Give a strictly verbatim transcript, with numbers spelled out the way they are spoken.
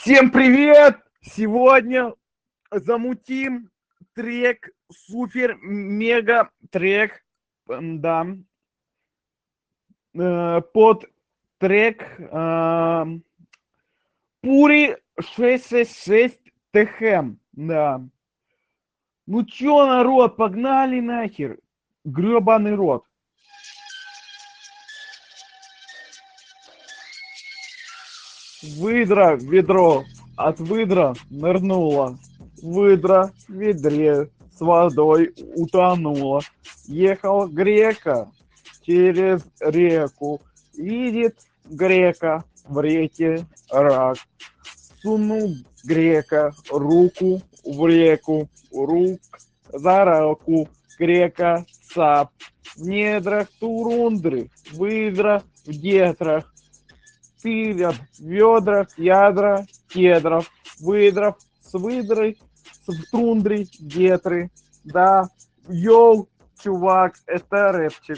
Всем привет! Сегодня замутим трек, супер мега трек, м, да, э, под трек э, Пури шестьсот шестьдесят шесть ТХ, да. Ну чё, народ, погнали нахер, грёбаный рот. Выдра в ведро, от выдра нырнула. Выдра в ведре с водой утонула. Ехал грека через реку. Видит грека в реке рак. Сунул грека руку в реку, рук за руку. Грека цап. В недрах турундры, выдра в детрах. Тырят в ведрах ядра кедров, выдров с выдрой, с тундрой гетры. Да, йоу, чувак, это рэпчик.